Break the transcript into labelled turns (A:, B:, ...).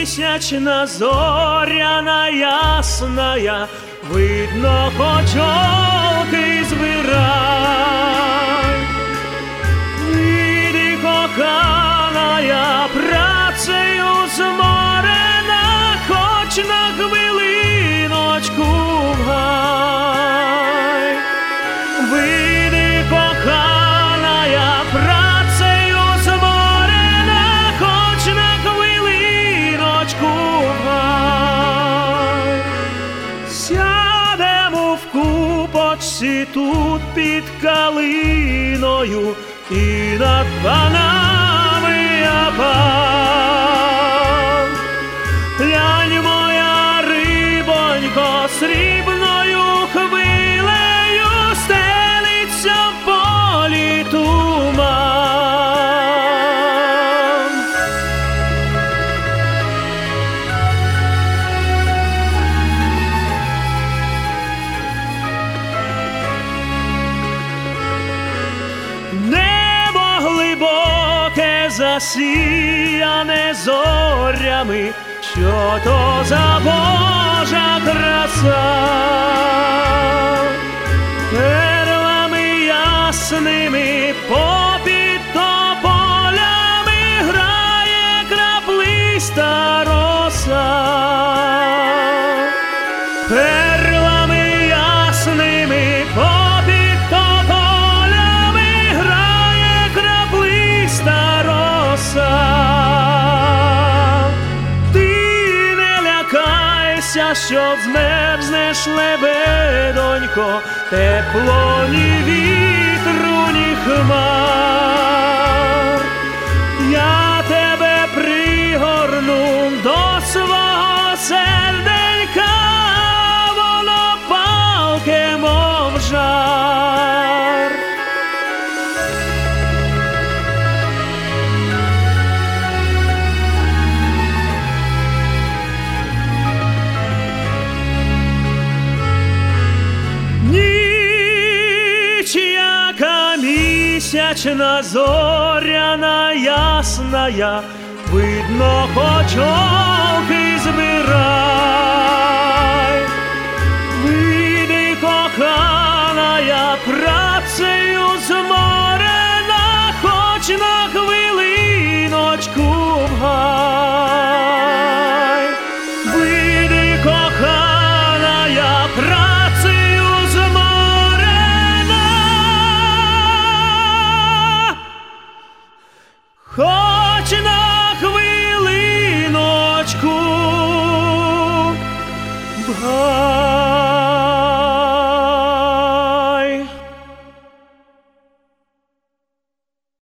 A: місячна зоряна ясная, видно, очолки збирай. Вийди, коханая, працею зморена, хоч на хвилиночку в гай. Вийди, коханая, працею зморена, хоч на хвилиночку в гай. Сядемо в купочці тут під калиною, і над панами я пан. Глянь, моя рибонько, срібною хвилею стелиться в полі туман. Глибоке, засіяне зорями, що то за Божа краса. Перлами ясними попід тополями грає краплиста роса. Перлами ясними попід тополями грає краплиста роса. Ти не лякайся, що змерзнеш, лебедонько, тепло ні вітру, ні хмар. Я тебе пригорну до свого серденька, воно палке, мов жар. Ніч, яка місячна зоряна ясная, видно, очолки збирай. Вийди, коханая, працею зморена, хоч на хвилиночку в гай. Вийди, коханая, працею зморена, хоч на хвилиночку в гай.